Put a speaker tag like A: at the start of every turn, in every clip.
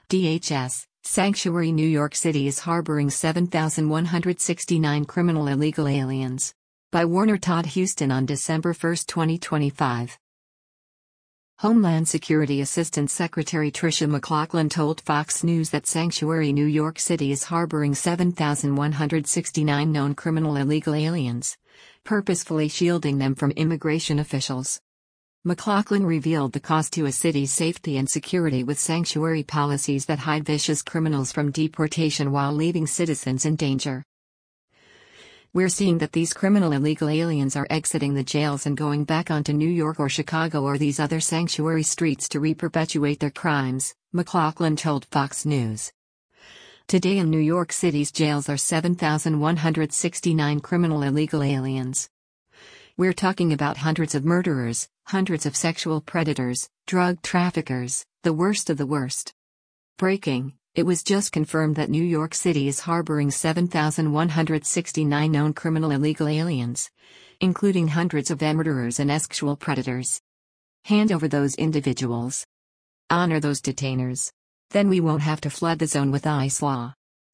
A: DHS, Sanctuary New York City is harboring 7,169 criminal illegal aliens. By Warner Todd Huston on December 1, 2025. Homeland Security Assistant Secretary Tricia McLaughlin told Fox News that Sanctuary New York City is harboring 7,169 known criminal illegal aliens, purposefully shielding them from immigration officials. McLaughlin revealed the cost to a city's safety and security with sanctuary policies that hide vicious criminals from deportation while leaving citizens in danger. We're seeing that these criminal illegal aliens are exiting the jails and going back onto New York or Chicago or these other sanctuary streets to re-perpetuate their crimes, McLaughlin told Fox News. Today in New York City's jails are 7,169 criminal illegal aliens. We're talking about hundreds of murderers, hundreds of sexual predators, drug traffickers, the worst of the worst. Breaking, it was just confirmed that New York City is harboring 7,169 known criminal illegal aliens, including hundreds of murderers and sexual predators. Hand over those individuals. Honor those detainers. Then we won't have to flood the zone with ICE law.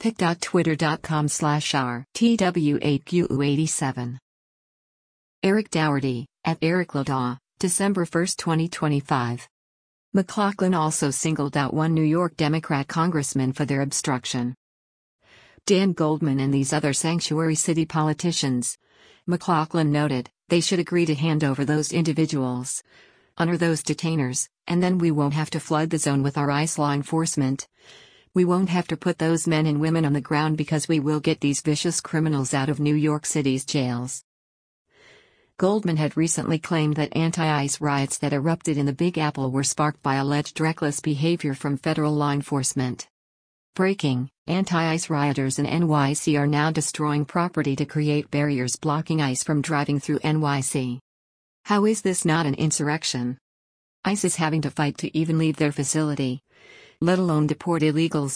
A: pic.twitter.com/r/TW8QU87. Eric Dougherty, at Eric Ladaw, December 1, 2025. McLaughlin also singled out one New York Democrat congressman for their obstruction. Dan Goldman and these other sanctuary city politicians, McLaughlin noted, they should agree to hand over those individuals. Honor those detainers, and then we won't have to flood the zone with our ICE law enforcement. We won't have to put those men and women on the ground because we will get these vicious criminals out of New York City's jails. Goldman had recently claimed that anti-ICE riots that erupted in the Big Apple were sparked by alleged reckless behavior from federal law enforcement. Breaking, anti-ICE rioters in NYC are now destroying property to create barriers blocking ICE from driving through NYC. How is this not an insurrection? ICE is having to fight to even leave their facility, let alone deport illegals.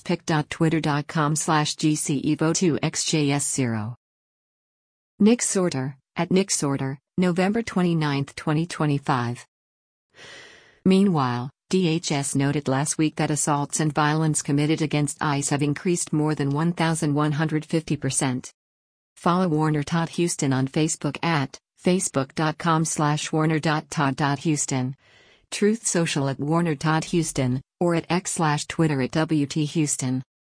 A: pic.twitter.com/GCEVO2XJS0. Nick Sorter, at Nick Sorter, November 29, 2025. Meanwhile, DHS noted last week that assaults and violence committed against ICE have increased more than 1,150%. Follow Warner Todd Huston on Facebook at facebook.com/warner.todd.huston, Truth Social at Warner Todd Huston, or at x/Twitter at WT Huston.